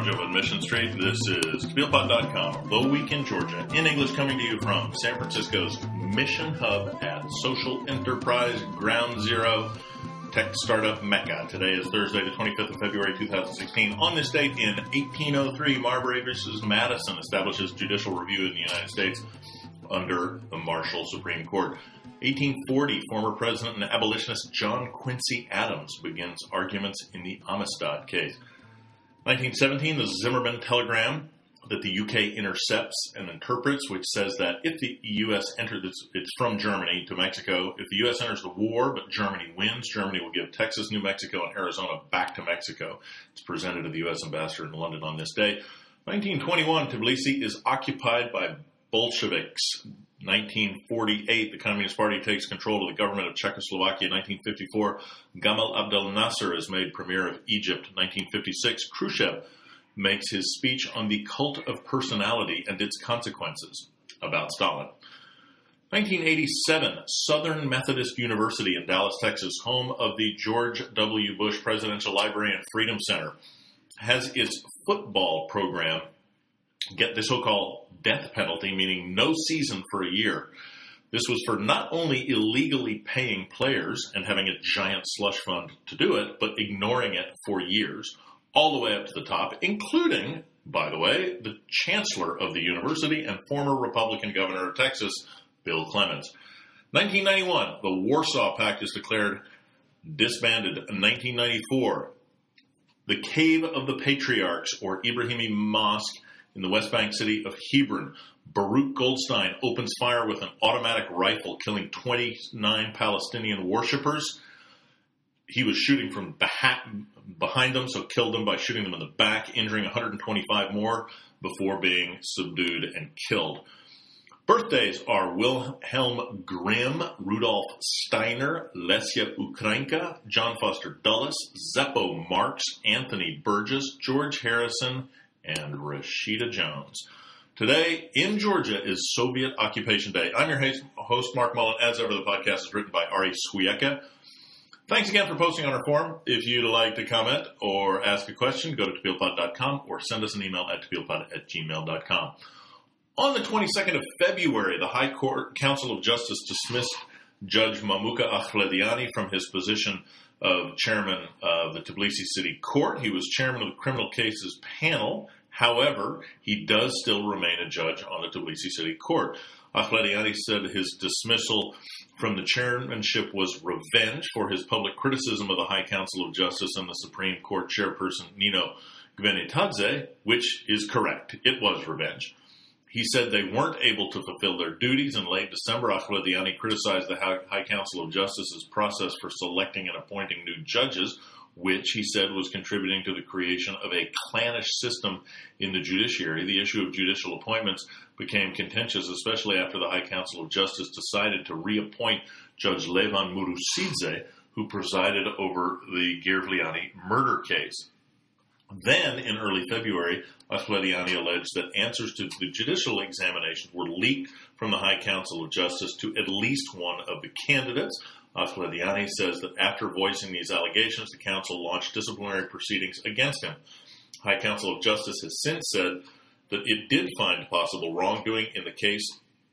of Mission Street. This is TopilPod.com, The Week in Georgia, in English, coming to you from San Francisco's Mission Hub at Social Enterprise Ground Zero, Tech Startup Mecca. Today is Thursday, the 25th of February, 2016. On this date in 1803, Marbury versus Madison establishes judicial review in the United States under the Marshall Supreme Court. 1840, former president and abolitionist John Quincy Adams begins arguments in the Amistad case. 1917, the Zimmerman telegram that the UK intercepts and interprets, which says that if the U.S. enters, it's from Germany to Mexico. If the U.S. enters the war, but Germany wins, Germany will give Texas, New Mexico, and Arizona back to Mexico. It's presented to the U.S. ambassador in London on this day. 1921, Tbilisi is occupied by Bolsheviks. 1948, the Communist Party takes control of the government of Czechoslovakia. 1954, Gamal Abdel Nasser is made premier of Egypt. 1956, Khrushchev makes his speech on the cult of personality and its consequences about Stalin. 1987, Southern Methodist University in Dallas, Texas, home of the George W. Bush Presidential Library and Freedom Center, has its football program get the so-called death penalty, meaning no season for a year. This was for not only illegally paying players and having a giant slush fund to do it, but ignoring it for years, all the way up to the top, including, by the way, the chancellor of the university and former Republican governor of Texas, Bill Clemens. 1991, the Warsaw Pact is declared disbanded. 1994, the Cave of the Patriarchs, or Ibrahimi Mosque, in the West Bank city of Hebron, Baruch Goldstein opens fire with an automatic rifle, killing 29 Palestinian worshippers. He was shooting from behind them, so killed them by shooting them in the back, injuring 125 more before being subdued and killed. Birthdays are Wilhelm Grimm, Rudolf Steiner, Lesya Ukrainka, John Foster Dulles, Zeppo Marx, Anthony Burgess, George Harrison, and Rashida Jones. Today in Georgia is Soviet Occupation Day. I'm your host, Mark Mullen. As ever, the podcast is written by Ari Swiecka. Thanks again for posting on our forum. If you'd like to comment or ask a question, go to TopilPod.com or send us an email at TopilPod@gmail.com. On the 22nd of February, the High Court Council of Justice dismissed Judge Mamuka Akhlediani from his position of chairman of the Tbilisi City Court. He was chairman of the Criminal Cases Panel. However, he does still remain a judge on the Tbilisi City Court. Akhlediani said his dismissal from the chairmanship was revenge for his public criticism of the High Council of Justice and the Supreme Court chairperson Nino Gvenitadze, which is correct. It was revenge. He said they weren't able to fulfill their duties. In late December, Akhlediani criticized the High Council of Justice's process for selecting and appointing new judges, which he said was contributing to the creation of a clannish system in the judiciary. The issue of judicial appointments became contentious, especially after the High Council of Justice decided to reappoint Judge Levan Murusidze, who presided over the Girvliani murder case. Then, in early February, Akhlediani alleged that answers to the judicial examination were leaked from the High Council of Justice to at least one of the candidates. Akhlediani says that after voicing these allegations, the council launched disciplinary proceedings against him. High Council of Justice has since said that it did find possible wrongdoing in the case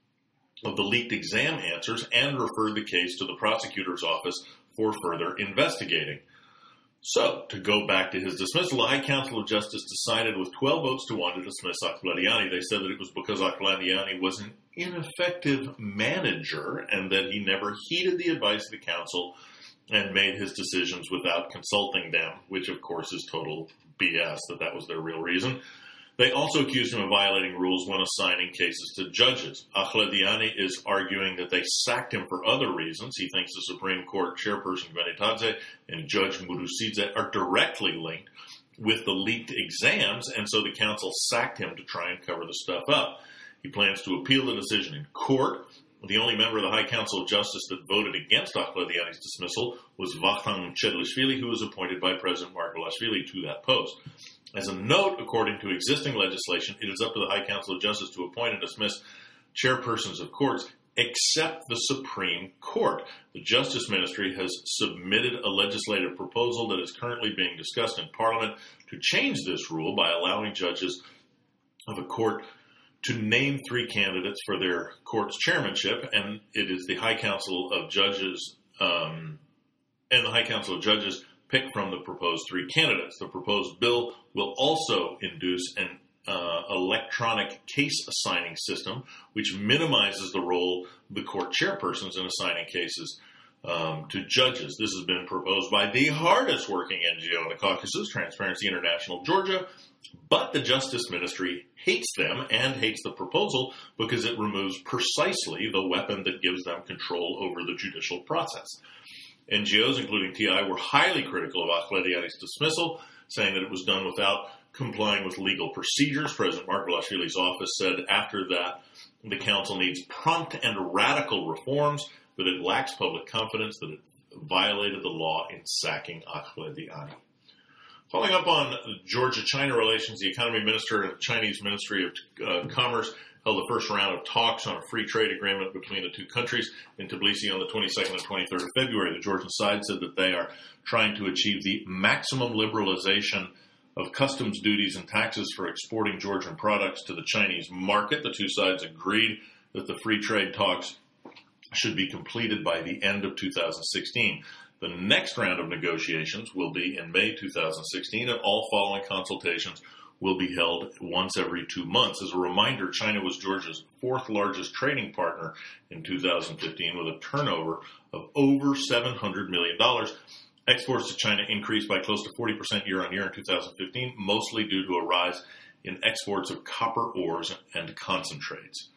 of the leaked exam answers and referred the case to the prosecutor's office for further investigating. So, to go back to his dismissal, the High Council of Justice decided with 12 votes to 1 to dismiss Akhlediani. They said that it was because Akhlediani was an ineffective manager and that he never heeded the advice of the council and made his decisions without consulting them, which of course is total BS, that was their real reason. They also accused him of violating rules when assigning cases to judges. Akhlediani is arguing that they sacked him for other reasons. He thinks the Supreme Court chairperson Gvenitadze and Judge Murusidze are directly linked with the leaked exams, and so the council sacked him to try and cover the stuff up. He plans to appeal the decision in court. The only member of the High Council of Justice that voted against Akhlediani's dismissal was Vakhtang Chedlishvili, who was appointed by President Margvelashvili to that post. As a note, according to existing legislation, it is up to the High Council of Justice to appoint and dismiss chairpersons of courts except the Supreme Court. The Justice Ministry has submitted a legislative proposal that is currently being discussed in Parliament to change this rule by allowing judges of a court to name 3 candidates for their court's chairmanship, and it is the High Council of Judges pick from the proposed 3 candidates. The proposed bill will also induce an electronic case assigning system, which minimizes the role of the court chairpersons in assigning cases to judges. This has been proposed by the hardest working NGO in the Caucasus, Transparency International Georgia, but the Justice Ministry hates them and hates the proposal because it removes precisely the weapon that gives them control over the judicial process. NGOs, including TI, were highly critical of Ahmadiani's dismissal, saying that it was done without complying with legal procedures. President Margvelashvili's office said after that the council needs prompt and radical reforms, that it lacks public confidence, that it violated the law in sacking Ahmadiani. Following up on Georgia-China relations, the economy minister and the Chinese Ministry of Commerce held the first round of talks on a free trade agreement between the 2 countries in Tbilisi on the 22nd and 23rd of February. The Georgian side said that they are trying to achieve the maximum liberalization of customs duties and taxes for exporting Georgian products to the Chinese market. The 2 sides agreed that the free trade talks should be completed by the end of 2016. The next round of negotiations will be in May 2016, and all following consultations will be held once every 2 months. As a reminder, China was Georgia's 4th largest trading partner in 2015 with a turnover of over $700 million. Exports to China increased by close to 40% year-on-year in 2015, mostly due to a rise in exports of copper ores and concentrates.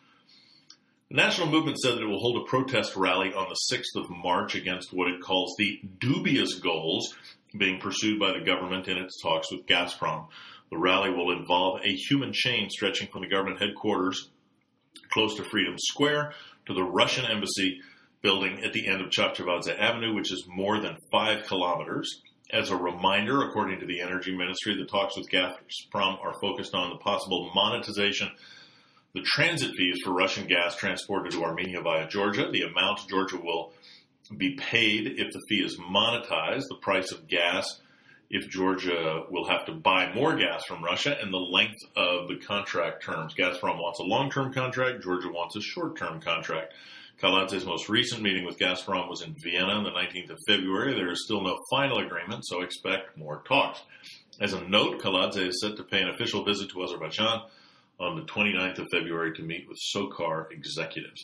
The national movement said that it will hold a protest rally on the 6th of March against what it calls the dubious goals being pursued by the government in its talks with Gazprom. The rally will involve a human chain stretching from the government headquarters close to Freedom Square to the Russian embassy building at the end of Chapchavadze Avenue, which is more than 5 kilometers. As a reminder, according to the Energy Ministry, the talks with Gazprom are focused on the possible monetization the transit fees for Russian gas transported to Armenia via Georgia, the amount Georgia will be paid if the fee is monetized, the price of gas if Georgia will have to buy more gas from Russia, and the length of the contract terms. Gazprom wants a long-term contract. Georgia wants a short-term contract. Kaladze's most recent meeting with Gazprom was in Vienna on the 19th of February. There is still no final agreement, so expect more talks. As a note, Kaladze is set to pay an official visit to Azerbaijan on the 29th of February to meet with SOCAR executives.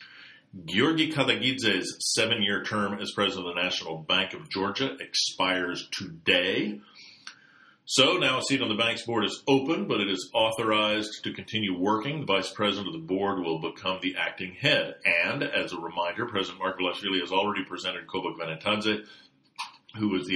Giorgi Kadagidze's 7-year term as president of the National Bank of Georgia expires today. So now a seat on the bank's board is open, but it is authorized to continue working. The vice president of the board will become the acting head. And as a reminder, President Margvelashvili has already presented Kobuk Venetadze, who was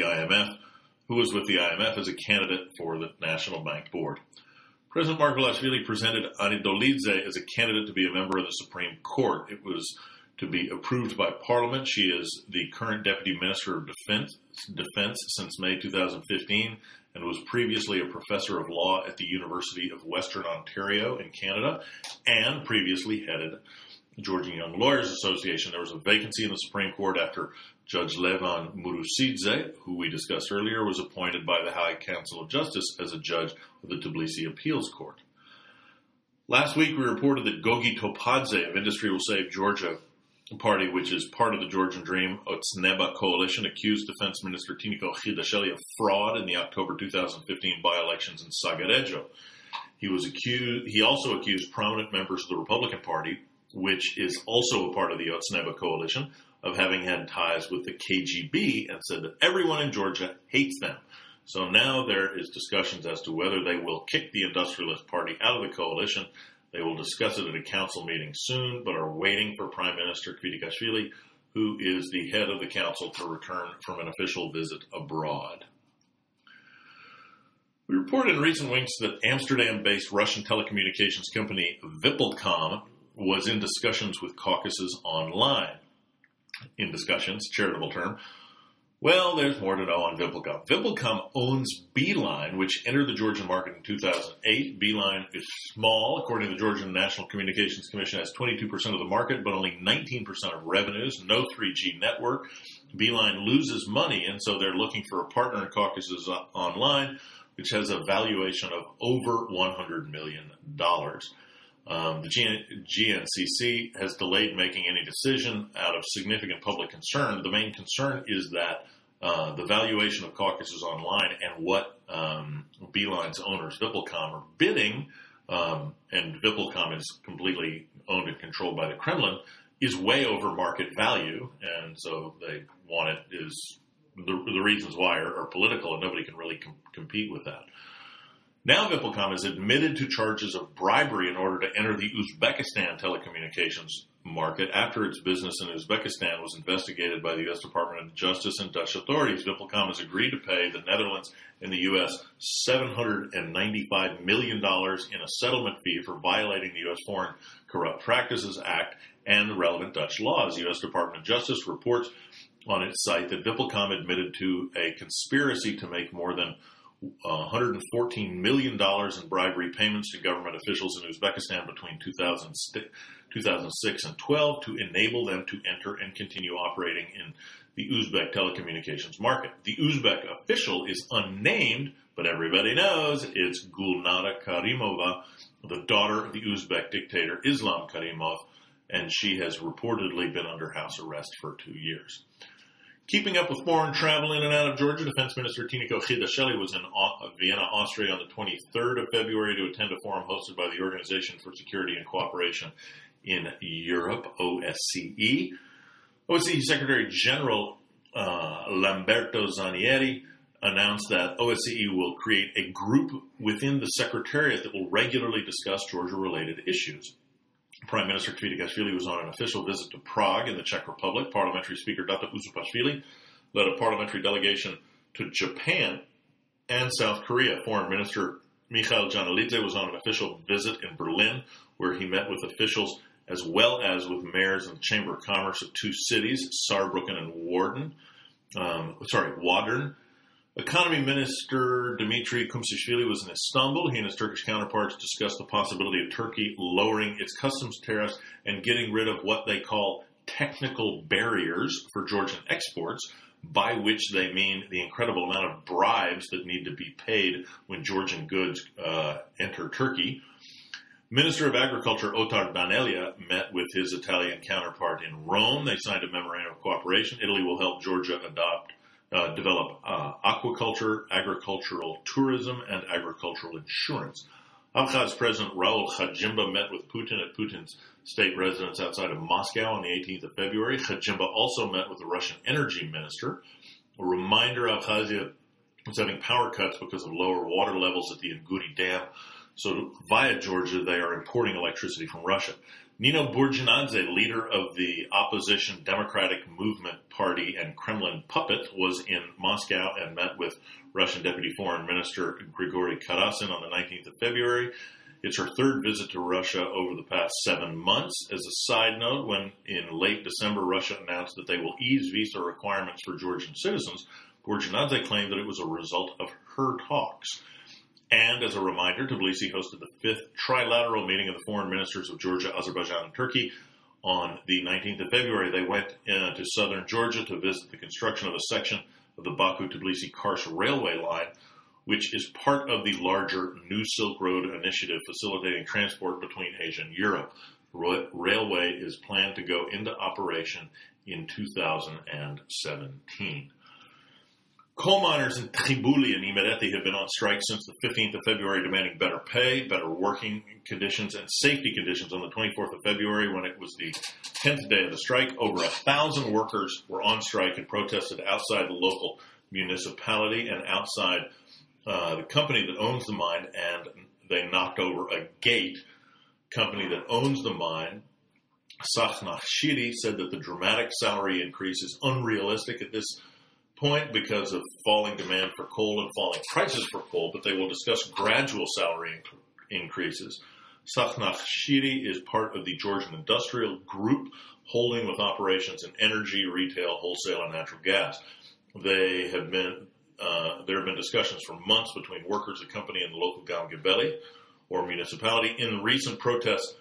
with the IMF as a candidate for the National Bank Board. President Margvelashvili presented Ani Dolidze as a candidate to be a member of the Supreme Court. It was to be approved by Parliament. She is the current Deputy Minister of Defense since May 2015 and was previously a professor of law at the University of Western Ontario in Canada and previously headed the Georgian Young Lawyers Association. There was a vacancy in the Supreme Court after Judge Levan Murusidze, who we discussed earlier, was appointed by the High Council of Justice as a judge of the Tbilisi Appeals Court. Last week, we reported that Gogi Topadze of Industry Will Save Georgia party, which is part of the Georgian Dream Otzneba coalition, accused Defense Minister Tiniko Khidasheli of fraud in the October 2015 by-elections in Sagarejo. He also accused prominent members of the Republican Party, which is also a part of the Otzneba coalition, of having had ties with the KGB, and said that everyone in Georgia hates them. So now there is discussions as to whether they will kick the Industrialist Party out of the coalition. They will discuss it at a council meeting soon, but are waiting for Prime Minister Kvitikashvili, who is the head of the council, to return from an official visit abroad. We reported in recent weeks that Amsterdam-based Russian telecommunications company VimpelCom was in discussions with Caucasus Online. In discussions, charitable term, Well, there's more to know on VimpelCom. VimpelCom owns Beeline, which entered the Georgian market in 2008. Beeline is small. According to the Georgian National Communications Commission, has 22% of the market, but only 19% of revenues. No 3G network. Beeline loses money, and so they're looking for a partner in Caucasus Online, which has a valuation of over $100 million. The GNCC has delayed making any decision out of significant public concern. The main concern is that the valuation of Caucasus Online and what Beeline's owners, VimpelCom, are bidding, and VimpelCom is completely owned and controlled by the Kremlin, is way over market value, and so they want it is the reasons why are political, and nobody can really compete with that. Now VimpelCom has admitted to charges of bribery in order to enter the Uzbekistan telecommunications market after its business in Uzbekistan was investigated by the U.S. Department of Justice and Dutch authorities. VimpelCom has agreed to pay the Netherlands and the U.S. $795 million in a settlement fee for violating the U.S. Foreign Corrupt Practices Act and the relevant Dutch laws. The U.S. Department of Justice reports on its site that VimpelCom admitted to a conspiracy to make more than $114 million in bribery payments to government officials in Uzbekistan between 2006 and 12 to enable them to enter and continue operating in the Uzbek telecommunications market. The Uzbek official is unnamed, but everybody knows it's Gulnara Karimova, the daughter of the Uzbek dictator Islam Karimov, and she has reportedly been under house arrest for 2 years. Keeping up with foreign travel in and out of Georgia, Defense Minister Tiniko Khidasheli was in Vienna, Austria on the 23rd of February to attend a forum hosted by the Organization for Security and Cooperation in Europe, OSCE. OSCE Secretary General Lamberto Zanieri announced that OSCE will create a group within the Secretariat that will regularly discuss Georgia-related issues. Prime Minister Kvitogashvili was on an official visit to Prague in the Czech Republic. Parliamentary Speaker Data Uzupashvili led a parliamentary delegation to Japan and South Korea. Foreign Minister Mikhail Janelidze was on an official visit in Berlin, where he met with officials as well as with mayors and the Chamber of Commerce of two cities, Saarbrücken and Wadern. Economy Minister Dimitri Kumsishvili was in Istanbul. He and his Turkish counterparts discussed the possibility of Turkey lowering its customs tariffs and getting rid of what they call technical barriers for Georgian exports, by which they mean the incredible amount of bribes that need to be paid when Georgian goods enter Turkey. Minister of Agriculture Otar Danelia met with his Italian counterpart in Rome. They signed a memorandum of cooperation. Italy will help Georgia develop aquaculture, agricultural tourism, and agricultural insurance. Abkhaz President Raul Khadjimba met with Putin at Putin's state residence outside of Moscow on the 18th of February. Khadjimba also met with the Russian energy minister. A reminder, Abkhazia was having power cuts because of lower water levels at the Inguri Dam. So via Georgia, they are importing electricity from Russia. Nino Burjanadze, leader of the opposition Democratic Movement Party and Kremlin puppet, was in Moscow and met with Russian Deputy Foreign Minister Grigory Karasin on the 19th of February. It's her third visit to Russia over the past 7 months. As a side note, when in late December Russia announced that they will ease visa requirements for Georgian citizens, Burjanadze claimed that it was a result of her talks. And as a reminder, Tbilisi hosted the fifth trilateral meeting of the foreign ministers of Georgia, Azerbaijan, and Turkey on the 19th of February. They went to southern Georgia to visit the construction of a section of the Baku-Tbilisi-Kars railway line, which is part of the larger New Silk Road initiative facilitating transport between Asia and Europe. The railway is planned to go into operation in 2017. Coal miners in Tribuli and Imereti have been on strike since the 15th of February, demanding better pay, better working conditions, and safety conditions. On the 24th of February, when it was the 10th day of the strike, over 1,000 workers were on strike and protested outside the local municipality and outside the company that owns the mine, and they knocked over a gate. Company that owns the mine, Sakhnashiri, said that the dramatic salary increase is unrealistic at this point because of falling demand for coal and falling prices for coal, but they will discuss gradual salary increases. Sakhnashiri is part of the Georgian Industrial Group, holding with operations in energy, retail, wholesale, and natural gas. There have been discussions for months between workers, the company, and the local Gamgabeli, or municipality. In the recent protests,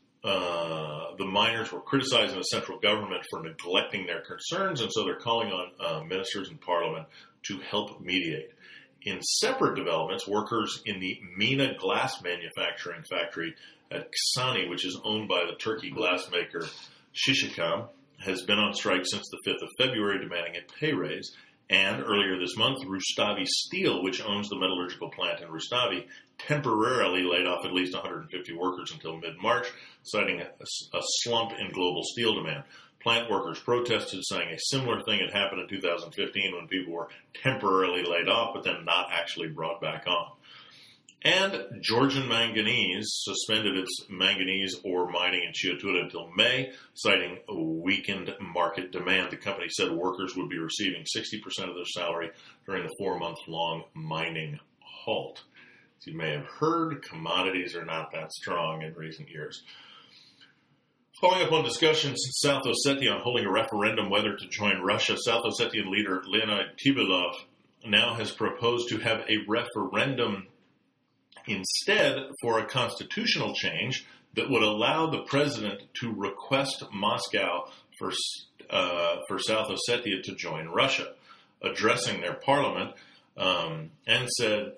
the miners were criticizing the central government for neglecting their concerns, and so they're calling on ministers in parliament to help mediate. In separate developments, workers in the Mina glass manufacturing factory at Ksani, which is owned by the Turkey glassmaker Shishikam, has been on strike since the 5th of February, demanding a pay raise. And earlier this month, Rustavi Steel, which owns the metallurgical plant in Rustavi, temporarily laid off at least 150 workers until mid-March, citing a slump in global steel demand. Plant workers protested, saying a similar thing had happened in 2015 when people were temporarily laid off, but then not actually brought back on. And Georgian Manganese suspended its manganese ore mining in Chiotura until May, citing a weakened market demand. The company said workers would be receiving 60% of their salary during the 4-month-long mining halt. As you may have heard, commodities are not that strong in recent years. Following up on discussions in South Ossetia on holding a referendum whether to join Russia, South Ossetian leader Leonid Tibilov now has proposed to have a referendum instead for a constitutional change that would allow the president to request Moscow for South Ossetia to join Russia. Addressing their parliament, he said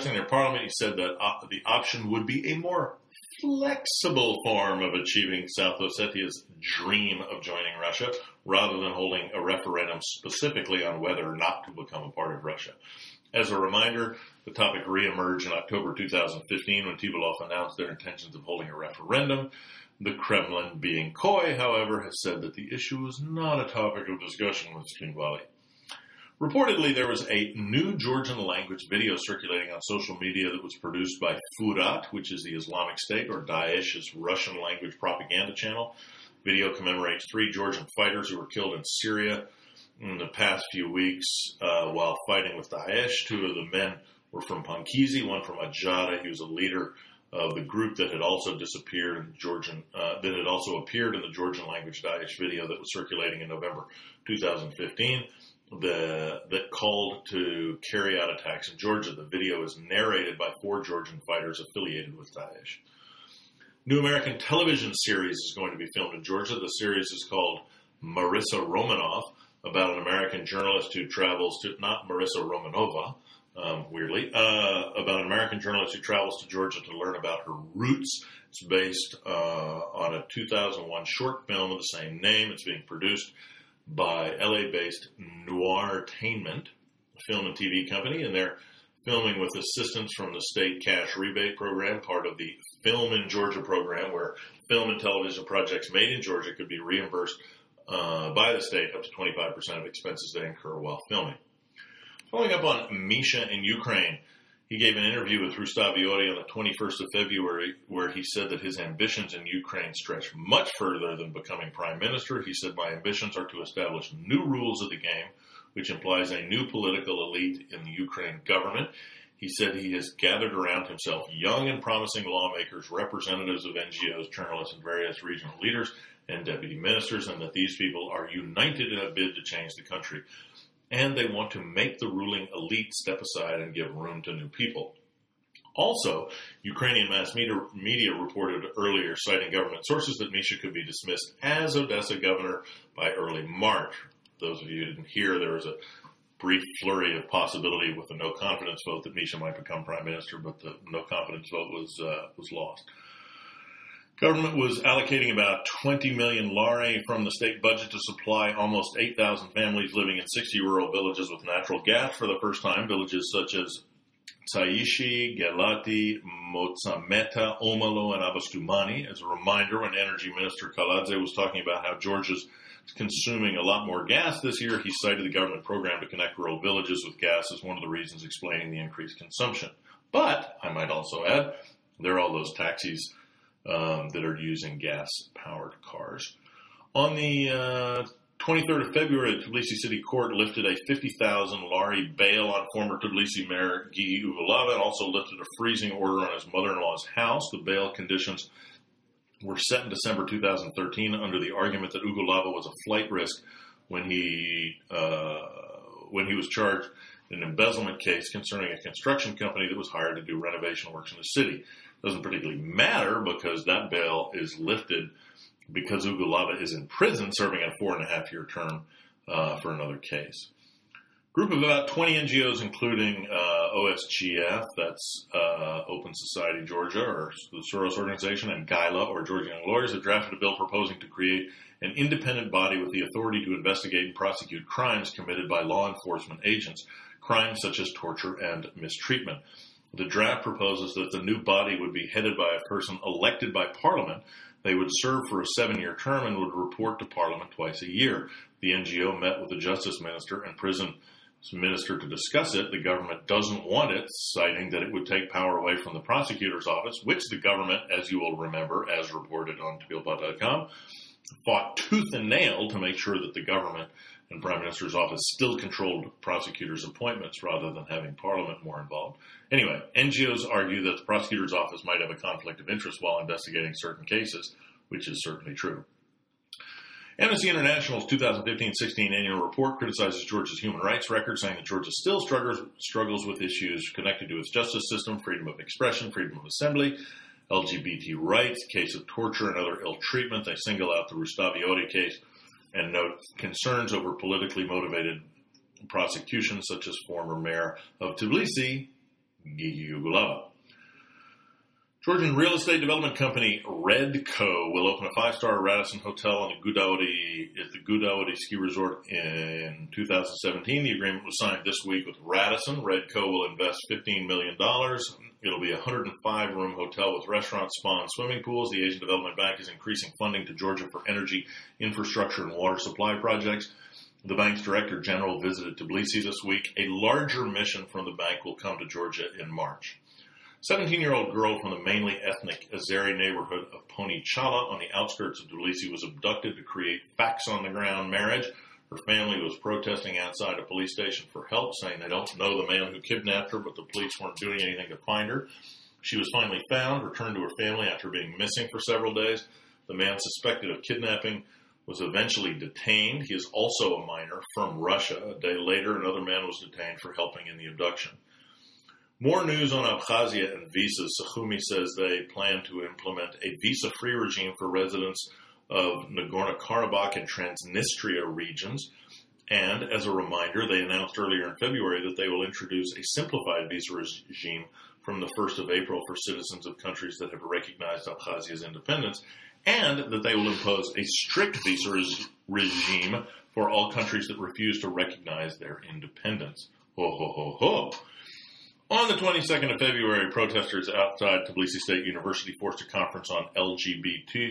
that the option would be a more flexible form of achieving South Ossetia's dream of joining Russia, rather than holding a referendum specifically on whether or not to become a part of Russia. As a reminder, the topic reemerged in October 2015 when Tibilov announced their intentions of holding a referendum. The Kremlin, being coy, however, has said that the issue was not a topic of discussion with Tskhinvali. Reportedly, there was a new Georgian language video circulating on social media that was produced by Furat, which is the Islamic State or Daesh's Russian language propaganda channel. Video commemorates 3 Georgian fighters who were killed in Syria in the past few weeks while fighting with Daesh. 2 of the men were from Pankizi, one from Ajada. He was a leader of the group that had also disappeared in Georgian, that had also appeared in the Georgian language Daesh video that was circulating in November 2015. That called to carry out attacks in Georgia. The video is narrated by 4 Georgian fighters affiliated with Daesh. New American television series is going to be filmed in Georgia. The series is called Marissa Romanov, about an American journalist who travels to, not Marissa Romanova, weirdly, about an American journalist who travels to Georgia to learn about her roots. It's based on a 2001 short film of the same name. It's being produced by LA-based Noirtainment, a film and TV company, and they're filming with assistance from the state cash rebate program, part of the Film in Georgia program, where film and television projects made in Georgia could be reimbursed by the state up to 25% of expenses they incur while filming. Following up on Misha in Ukraine, he gave an interview with Rustavi-Ori on the 21st of February where he said that his ambitions in Ukraine stretch much further than becoming prime minister. He said, "My ambitions are to establish new rules of the game, which implies a new political elite in the Ukraine government." He said he has gathered around himself young and promising lawmakers, representatives of NGOs, journalists, and various regional leaders and deputy ministers, and that these people are united in a bid to change the country. And they want to make the ruling elite step aside and give room to new people. Also, Ukrainian mass media reported earlier, citing government sources, that Misha could be dismissed as Odessa governor by early March. Those of you who didn't hear, there was a brief flurry of possibility with the no-confidence vote that Misha might become prime minister, but the no-confidence vote was lost. Government was allocating about 20 million lari from the state budget to supply almost 8,000 families living in 60 rural villages with natural gas for the first time. Villages such as Tsaishi, Gelati, Motsameta, Omalo, and Abastumani. As a reminder, when Energy Minister Kaladze was talking about how Georgia's consuming a lot more gas this year, he cited the government program to connect rural villages with gas as one of the reasons explaining the increased consumption. But, I might also add, there are all those taxis that are using gas-powered cars. On the 23rd of February, the Tbilisi City Court lifted a 50,000 lari bail on former Tbilisi Mayor Gigi Ugulava and also lifted a freezing order on his mother-in-law's house. The bail conditions were set in December 2013 under the argument that Ugulava was a flight risk when he when he was charged in an embezzlement case concerning a construction company that was hired to do renovation works in the city. Doesn't particularly matter because that bail is lifted because Ugulava is in prison serving a 4.5-year term for another case. Group of about 20 NGOs, including OSGF, that's Open Society Georgia, or the Soros Organization, and GYLA, or Georgia Young Lawyers, have drafted a bill proposing to create an independent body with the authority to investigate and prosecute crimes committed by law enforcement agents, crimes such as torture and mistreatment. The draft proposes that the new body would be headed by a person elected by Parliament. They would serve for a 7-year term and would report to Parliament twice a year. The NGO met with the Justice Minister and Prison Minister to discuss it. The government doesn't want it, citing that it would take power away from the prosecutor's office, which the government, as you will remember, as reported on TPLPod.com, fought tooth and nail to make sure that the government and Prime Minister's office still controlled prosecutors' appointments rather than having Parliament more involved. Anyway, NGOs argue that the prosecutor's office might have a conflict of interest while investigating certain cases, which is certainly true. Amnesty International's 2015-16 annual report criticizes Georgia's human rights record, saying that Georgia still struggles with issues connected to its justice system, freedom of expression, freedom of assembly, LGBT rights, case of torture, and other ill treatment. They single out the Rustavioti case and note concerns over politically motivated prosecutions, such as former mayor of Tbilisi, Gigi Ugulava. Georgian real estate development company Redco will open a 5-star Radisson hotel at the Gudauti ski resort in 2017. The agreement was signed this week with Radisson. Redco will invest $15 million. It'll be a 105-room hotel with restaurants, spa, and swimming pools. The Asian Development Bank is increasing funding to Georgia for energy, infrastructure, and water supply projects. The bank's director general visited Tbilisi this week. A larger mission from the bank will come to Georgia in March. 17-year-old girl from the mainly ethnic Azeri neighborhood of Ponichala on the outskirts of Tbilisi was abducted to create facts-on-the-ground marriage. Her family was protesting outside a police station for help, saying they don't know the man who kidnapped her, but the police weren't doing anything to find her. She was finally found, returned to her family after being missing for several days. The man suspected of kidnapping was eventually detained. He is also a minor from Russia. A day later, another man was detained for helping in the abduction. More news on Abkhazia and visas. Sukhumi says they plan to implement a visa-free regime for residents of Nagorno-Karabakh and Transnistria regions. And as a reminder, they announced earlier in February that they will introduce a simplified visa regime from the 1st of April for citizens of countries that have recognized Abkhazia's independence, and that they will impose a strict visa regime for all countries that refuse to recognize their independence. Ho, ho, ho, ho. On the 22nd of February, protesters outside Tbilisi State University forced a conference on LGBT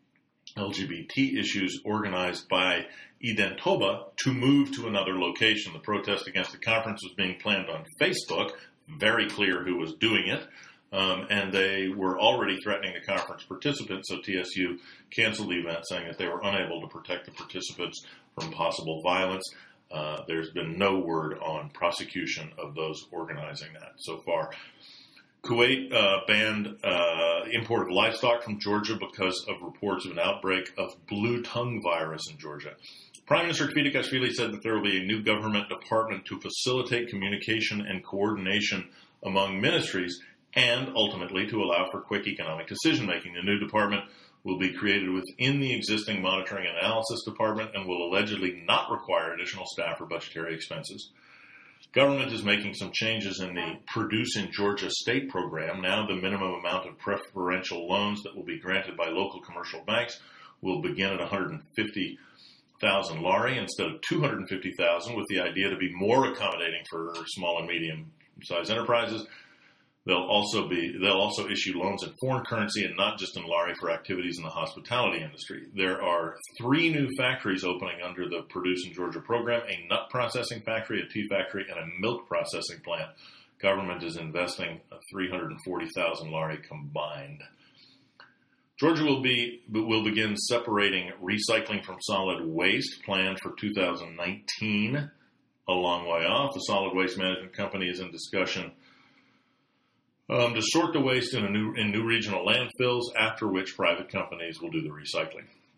issues organized by Identoba to move to another location. The protest against the conference was being planned on Facebook, very clear who was doing it, and they were already threatening the conference participants, so TSU canceled the event, saying that they were unable to protect the participants from possible violence. There's been no word on prosecution of those organizing that so far. Kuwait banned import of livestock from Georgia because of reports of an outbreak of blue tongue virus in Georgia. Prime Minister Kvitikashvili said that there will be a new government department to facilitate communication and coordination among ministries and ultimately to allow for quick economic decision-making. The new department will be created within the existing monitoring and analysis department and will allegedly not require additional staff or budgetary expenses. Government is making some changes in the Produce in Georgia state program. Now the minimum amount of preferential loans that will be granted by local commercial banks will begin at 150,000 lari instead of 250,000, with the idea to be more accommodating for small and medium-sized enterprises. They'll also issue loans in foreign currency and not just in lari for activities in the hospitality industry. There are 3 new factories opening under the Produce in Georgia program: a nut processing factory, a tea factory, and a milk processing plant. Government is investing 340,000 lari combined. Georgia will begin separating recycling from solid waste, planned for 2019. A long way off. The Solid Waste Management Company is in discussion to sort the waste in new regional landfills, after which private companies will do the recycling.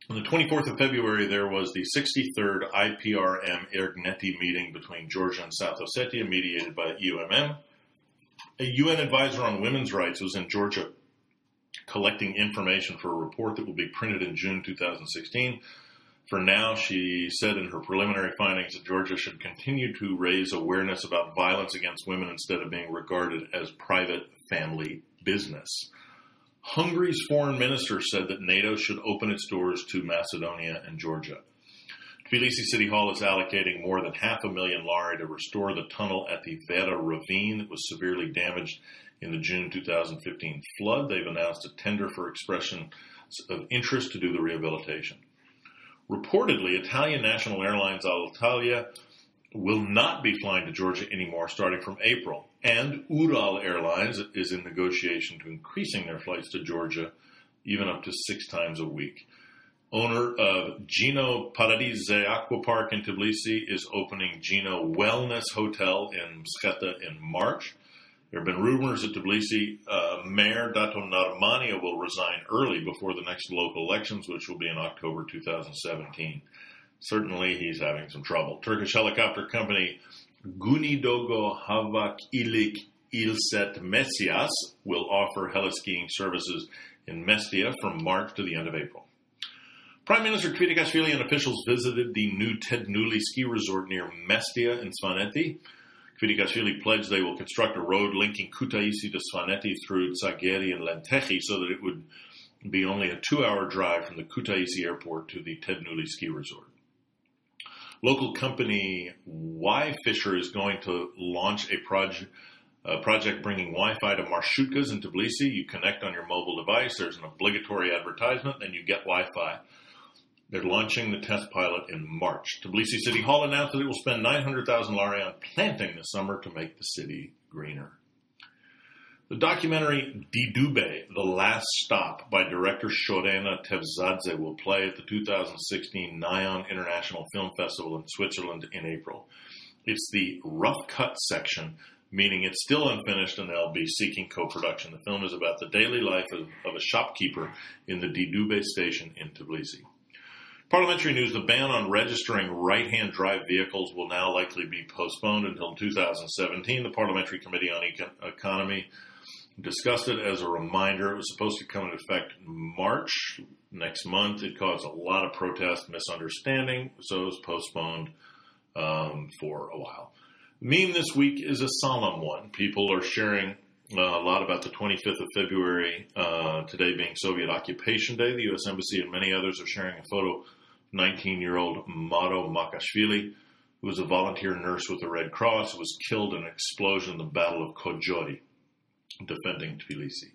On the 24th of February, there was the 63rd IPRM Ergneti meeting between Georgia and South Ossetia, mediated by UMM. A UN advisor on women's rights was in Georgia collecting information for a report that will be printed in June 2016. For now, she said in her preliminary findings that Georgia should continue to raise awareness about violence against women instead of being regarded as private family business. Hungary's foreign minister said that NATO should open its doors to Macedonia and Georgia. Tbilisi City Hall is allocating more than $500,000 to restore the tunnel at the Vera ravine that was severely damaged in the June 2015 flood. They've announced a tender for expression of interest to do the rehabilitation. Reportedly, Italian national airlines Alitalia will not be flying to Georgia anymore starting from April. And Ural Airlines is in negotiation to increasing their flights to Georgia even up to 6 times a week. Owner of Gino Paradise Aqua Park in Tbilisi is opening Gino Wellness Hotel in Mskheta in March. There have been rumors that Tbilisi Mayor Dato Narmania will resign early before the next local elections, which will be in October 2017. Certainly, he's having some trouble. Turkish helicopter company Gunidogo Havak Ilik Ilset Mesias will offer heli-skiing services in Mestia from March to the end of April. Prime Minister Kvitikashvili and officials visited the new Tednuli ski resort near Mestia in Svaneti. Kvitikashvili pledged they will construct a road linking Kutaisi to Svaneti through Tsagheri and Lentechi so that it would be only a 2-hour drive from the Kutaisi airport to the Tednuli ski resort. Local company Y-Fisher is going to launch a project bringing Wi-Fi to marshutkas in Tbilisi. You connect on your mobile device. There's an obligatory advertisement, and you get Wi-Fi. They're launching the test pilot in March. Tbilisi City Hall announced that it will spend 900,000 lari on planting this summer to make the city greener. The documentary Didube, The Last Stop by director Shorena Tevzadze will play at the 2016 Nyon International Film Festival in Switzerland in April. It's the rough cut section, meaning it's still unfinished and they'll be seeking co-production. The film is about the daily life of a shopkeeper in the Didube station in Tbilisi. Parliamentary news, the ban on registering right-hand drive vehicles will now likely be postponed until 2017. The Parliamentary Committee on Economy discussed it. As a reminder, it was supposed to come into effect March next month. It caused a lot of protest, misunderstanding, so it was postponed for a while. Meme this week is a solemn one. People are sharing a lot about the 25th of February, today being Soviet Occupation Day. The U.S. Embassy and many others are sharing a photo of 19-year-old Maro Makashvili, who was a volunteer nurse with the Red Cross, who was killed in an explosion in the Battle of Kojori, defending Tbilisi.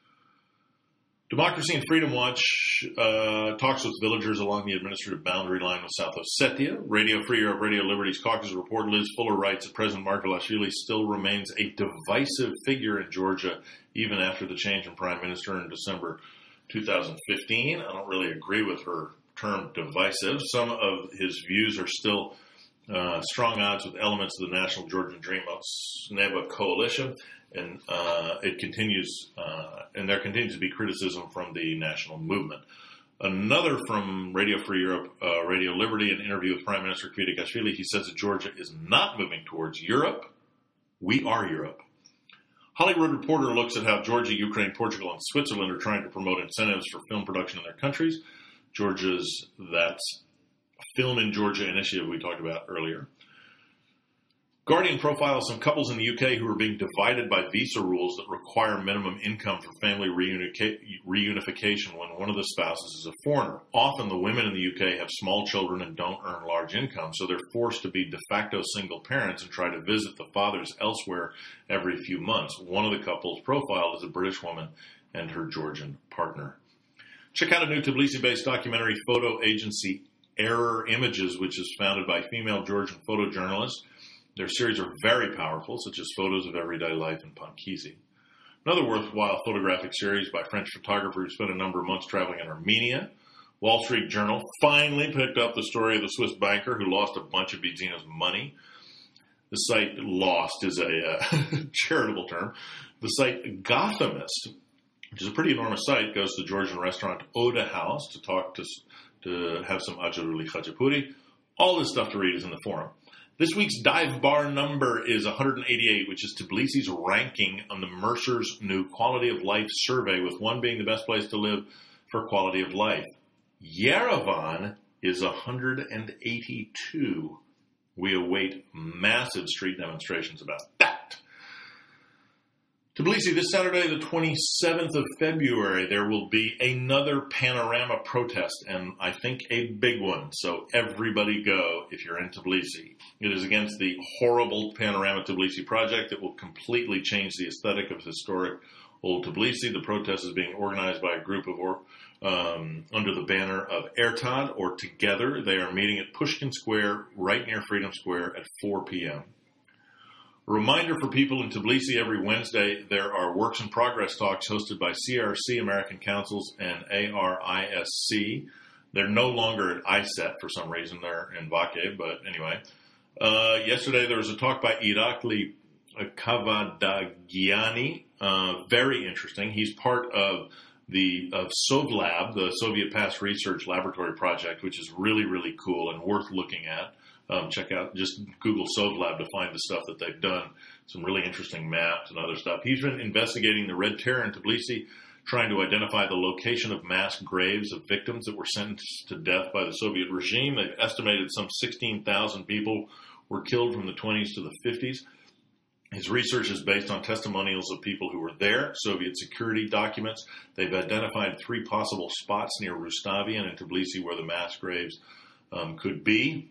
Democracy and Freedom Watch talks with villagers along the administrative boundary line with South Ossetia. Radio Free Europe, Radio Liberty's caucus report, Liz Fuller writes that President Margvelashvili still remains a divisive figure in Georgia, even after the change in prime minister in December 2015. I don't really agree with her term divisive. Some of his views are still strong odds with elements of the National Georgian Dream Sneba coalition, and it continues, and there continues to be criticism from the national movement. Another from Radio Free Europe, Radio Liberty, an interview with Prime Minister Kvitikashvili, he says that Georgia is not moving towards Europe. We are Europe. Hollywood Reporter looks at how Georgia, Ukraine, Portugal, and Switzerland are trying to promote incentives for film production in their countries. Georgia's That's Film in Georgia initiative we talked about earlier. Guardian profiles some couples in the UK who are being divided by visa rules that require minimum income for family reunification when one of the spouses is a foreigner. Often the women in the UK have small children and don't earn large incomes, so they're forced to be de facto single parents and try to visit the fathers elsewhere every few months. One of the couples profiled is a British woman and her Georgian partner. Check out a new Tbilisi-based documentary photo agency, Error Images, which is founded by female Georgian photojournalists. Their series are very powerful, such as photos of everyday life in Pankizi. Another worthwhile photographic series by French photographer who spent a number of months traveling in Armenia. Wall Street Journal finally picked up the story of the Swiss banker who lost a bunch of Bidzina's money. The site lost is a charitable term. The site Gothamist, which is a pretty enormous site, goes to the Georgian restaurant Oda House to talk to to have some Ajaruli Khachapuri. All this stuff to read is in the forum. This week's dive bar number is 188, which is Tbilisi's ranking on the Mercer's new Quality of Life survey, with 1 being the best place to live for quality of life. Yerevan is 182. We await massive street demonstrations about that. Tbilisi, this Saturday, the 27th of February, there will be another Panorama protest, and I think a big one. So everybody go if you're in Tbilisi. It is against the horrible Panorama Tbilisi project that will completely change the aesthetic of historic Old Tbilisi. The protest is being organized by a group of under the banner of Ertad, or Together. They are meeting at Pushkin Square, right near Freedom Square, at 4 p.m. Reminder for people in Tbilisi, every Wednesday there are Works in Progress talks hosted by CRC, American Councils, and ARISC. They're no longer at ISET for some reason. They're in Vake, but anyway. Yesterday there was a talk by Irakli Kavadagiani. Very interesting. He's part of the Sovlab, the Soviet Past Research Laboratory Project, which is really, really cool and worth looking at. Check out, just Google Sovlab to find the stuff that they've done. Some really interesting maps and other stuff. He's been investigating the Red Terror in Tbilisi, trying to identify the location of mass graves of victims that were sentenced to death by the Soviet regime. They've estimated some 16,000 people were killed from the 20s to the 50s. His research is based on testimonials of people who were there, Soviet security documents. They've identified 3 possible spots near Rustavi and in Tbilisi where the mass graves could be.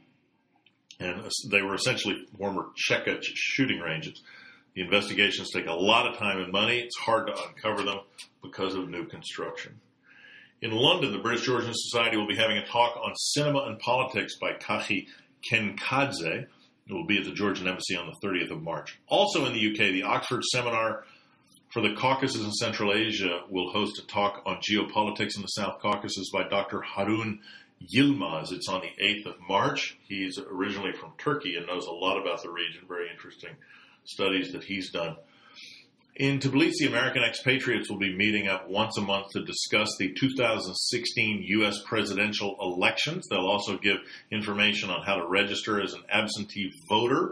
And they were essentially former Cheka shooting ranges. The investigations take a lot of time and money. It's hard to uncover them because of new construction. In London, the British Georgian Society will be having a talk on cinema and politics by Kachi Kenkadze. It will be at the Georgian Embassy on the 30th of March. Also in the UK, the Oxford Seminar for the Caucasus and Central Asia will host a talk on geopolitics in the South Caucasus by Dr. Harun Yilmaz. It's on the 8th of March. He's originally from Turkey and knows a lot about the region. Very interesting studies that he's done. In Tbilisi, American expatriates will be meeting up once a month to discuss the 2016 U.S. presidential elections. They'll also give information on how to register as an absentee voter.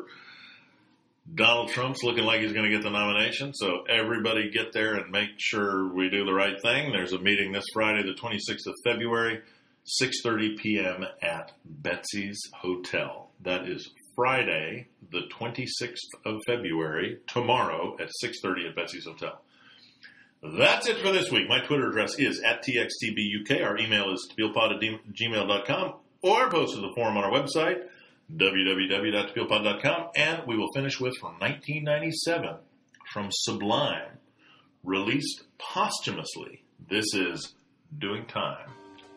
Donald Trump's looking like he's going to get the nomination, so everybody get there and make sure we do the right thing. There's a meeting this Friday, the 26th of February, 6:30 p.m. at Betsy's Hotel. That is Friday, the 26th of February, tomorrow at 6:30 at Betsy's Hotel. That's it for this week. My Twitter address is @TXTBUK. Our email is tbilpod@gmail.com, or post to the forum on our website, www.tbilpod.com. And we will finish with, from 1997, from Sublime, released posthumously. This is Doing Time.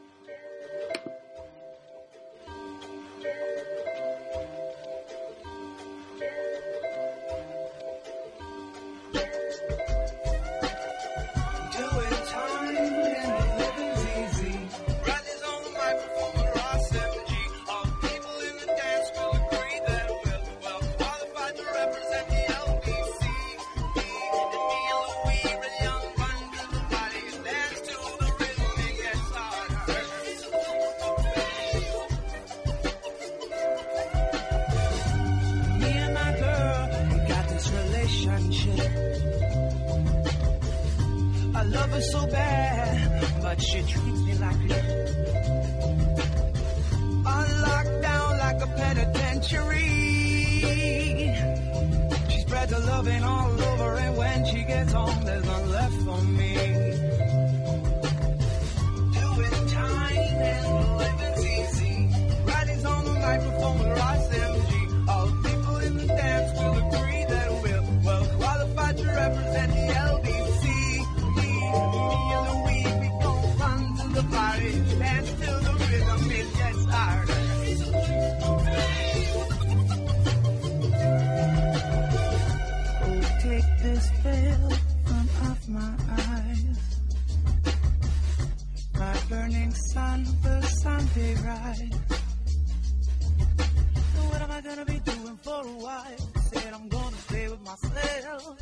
I love her so bad, but she treats me like it. I'm locked down like a penitentiary. She spreads her loving all over, and when she gets home, there's none left for me. Doing time and living's easy. Writings on the microphone with Ross MG. All the people in the dance will agree that we're well qualified to represent the LBC. Me and Louis, we gon' run to the party, dance till the rhythm it gets harder. Oh, take this veil from off my eyes. My burning sun will someday rise. So what am I gonna be doing for a while? Said I'm gonna stay with myself.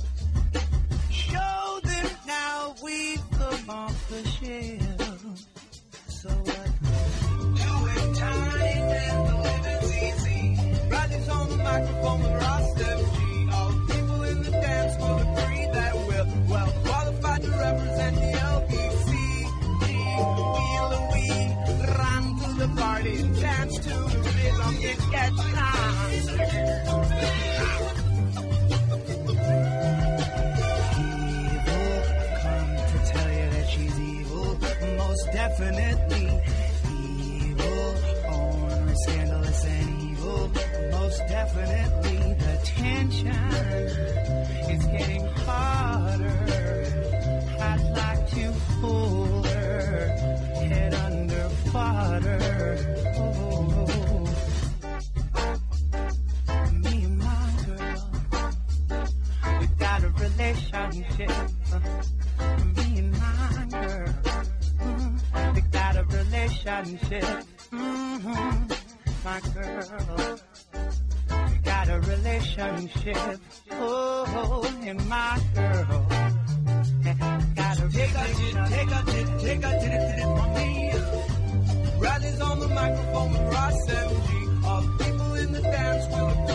Show them now we've come off the shelf. So what? party and dance to the rhythm. It gets time. Most definitely evil, ornery, scandalous, and evil. Most definitely the tension is getting harder. I'd like to hold her head under water. Oh, me and my girl, we got a relationship. Me and my girl. We got a relationship, my girl. We got a relationship, oh, and my girl. Got a take a tit from me. Riley's on the microphone with Ross MG. All the people in the dance will